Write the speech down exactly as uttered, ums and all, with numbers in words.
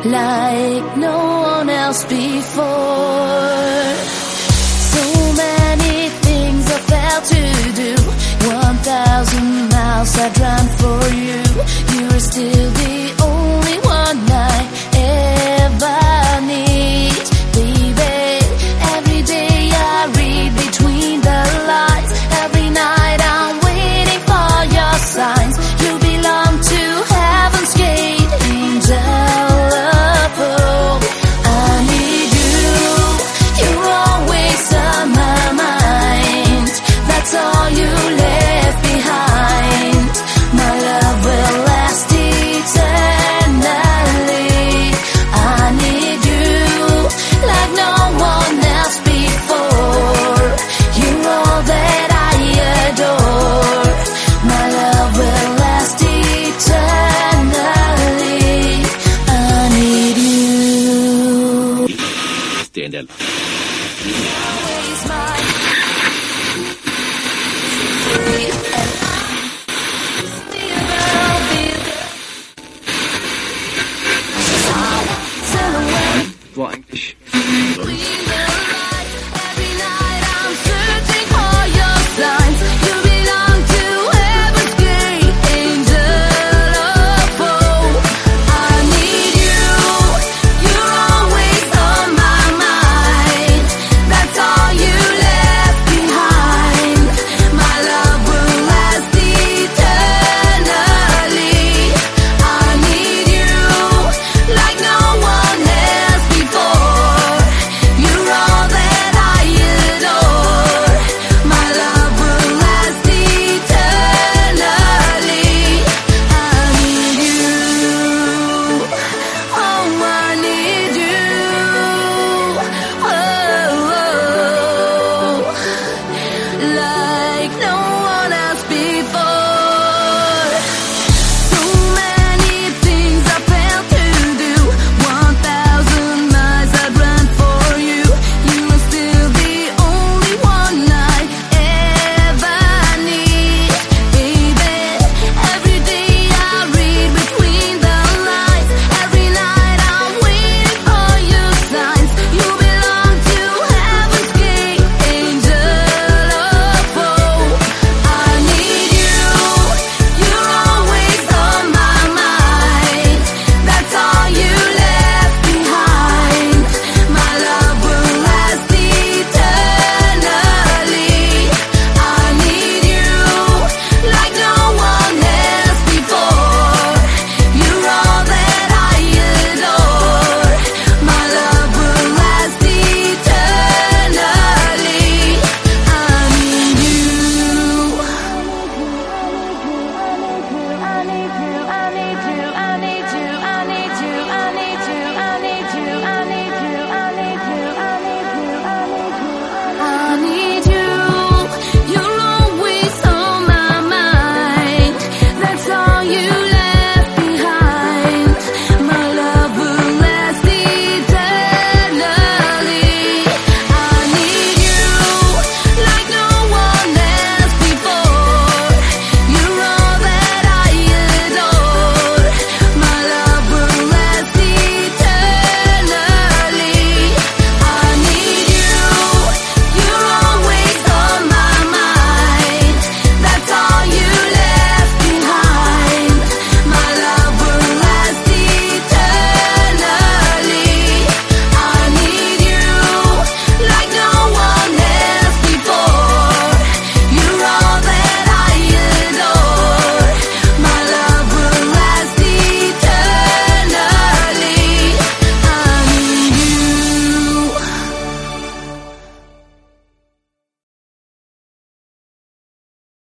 like no one else before. So many things I felt to do. One thousand miles I'd run for you. You're still the only one I ever need, baby. Every day I read between the lines. Every night I'm waiting for your signs. You belong to heaven's gate, angel of hope. I need you, you're always on my mind. That's all you left behind. My love will last eternally. I need you like no one else before. You're all that I adore. My love will last eternally. I need you. Stand up.